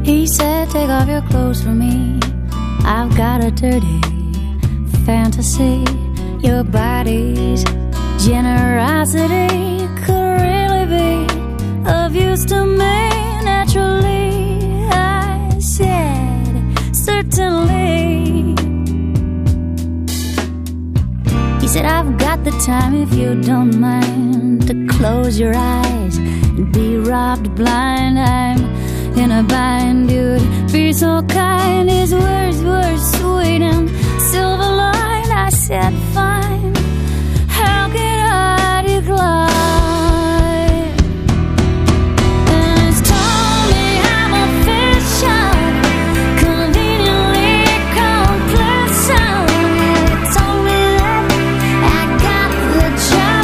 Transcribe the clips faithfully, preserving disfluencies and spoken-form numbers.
He said, take off your clothes for me. I've got a dirty fantasy. Your body's generosity could really be of use to me naturally. I said, certainly. He said, I've got the time if you don't mind to close your eyes and be robbed blind. I'm in a bind, you'd be so kind. His words were sweet and silver lined. I said, fine, how can I decline? And he's told me I'm official, conveniently complacent. He told me that I got the job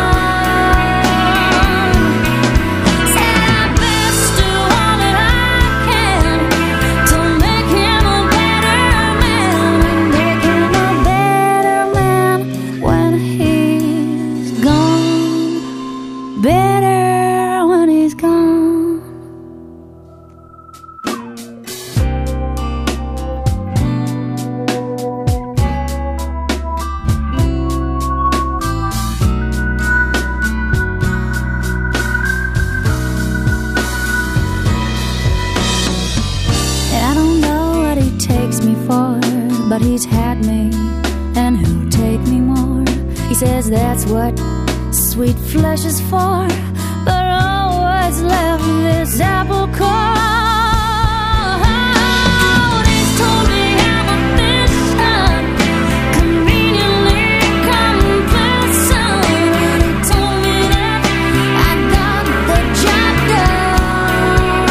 done. Said I best do all that I can to make him a better man, make him a better man when he's gone, better when he's gone. And I don't know what he takes me for, but he's had me, and who'll take me more? He says that's what sweet flesh is for, but always left this apple core. He's told me I'm a fisher, conveniently complacent. He told me that I got the job done.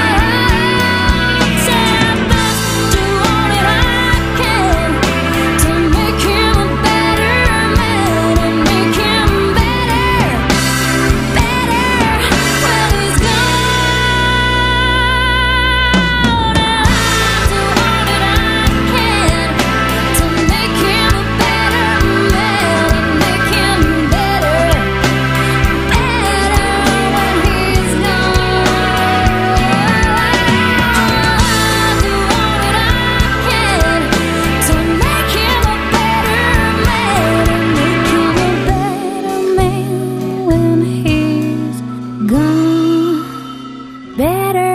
Said I best do all that I can to make him a better man, and make him better, better when he's gone. And I do all that I can to make him a better man, and make him better, better when he's gone. I do all that I can to make him a better man, and make him a better man when he's gone, better